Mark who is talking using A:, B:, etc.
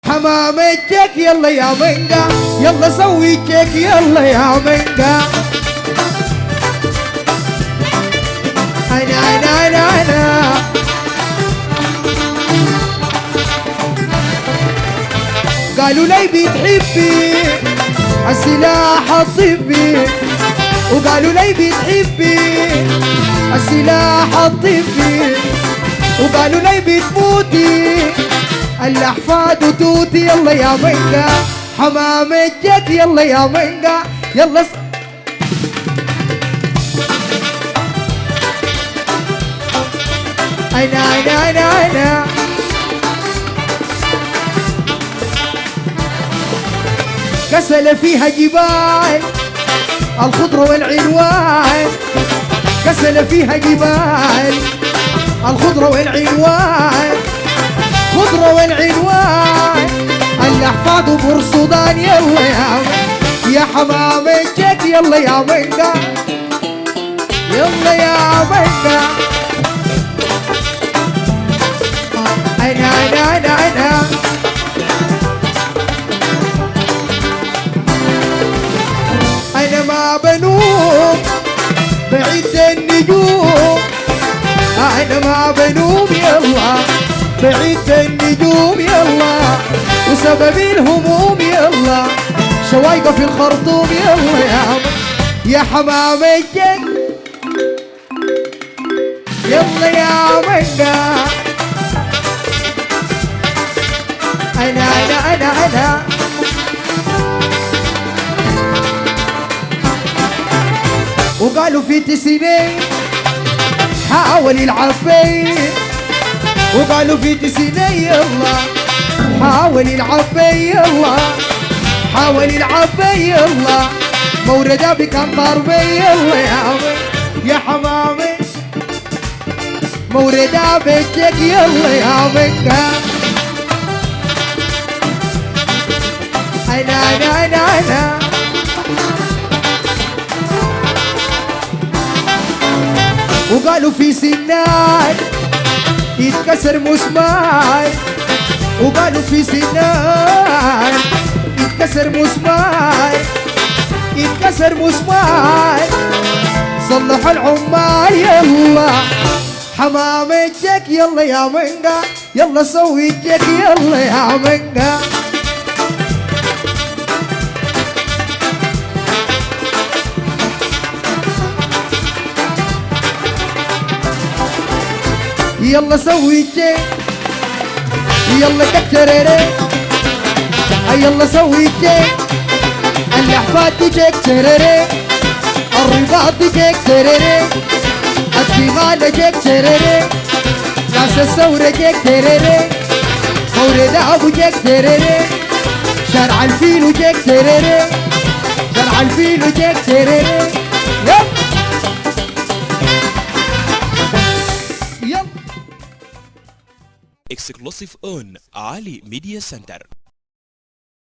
A: حمام الجيك يلا يا منقا يلا سوي كيك يلا يا منقا أنا قالوا لي بتحبي السلاح الطبي وقالوا لي بتحبي السلاح الطبي وقالوا لي بتموتي الأحفاد وتوتي يلا يا منقا حمام الجيك يلا يا منقا يلا أنا كسل فيها جبال الخضرة والعنوان كسل فيها جبال الخضرة والعنوان خضرة والعنوان الأحفاد وبرصدان يلا يا حمام الجيك يلا يا منقا يلا يا منقا أنا ما بنوم بعيد النجوم أنا ما بنوم يلا بعيد النجوم يلا وسبب الهموم يلا شوايقة في الخرطوم يلا يا حمام الجيك يلا يا منقا أنا وقالوا في تسنين حاول يلعب بي وقالوا في تسنين يلا حاول يلعب بي يلا حاول يلعب بي يلا موردة بكان ضربي يلا يا حمامي موردة بيتك يلا يا منقا أنا وقالوا في سنان يتكسر مسمار وقالوا في سنان يتكسر مسمار يتكسر مسمار صلحوا العمال يلا حمام الجيك يلا يا منقا يلا سوي الجيك يلا يا منقا يلا سوي الجيك يلا تكتريري يلا سوي الجيك الأحفاد ديك تريري الرباط ديك تريري الدمال ديك تريري ناس الثورة ديك تريري مورد أبو ديك تريري شارع الفيل ديك تريري شارع الفيل ديك تريري
B: Exclusive on Ali Media Center.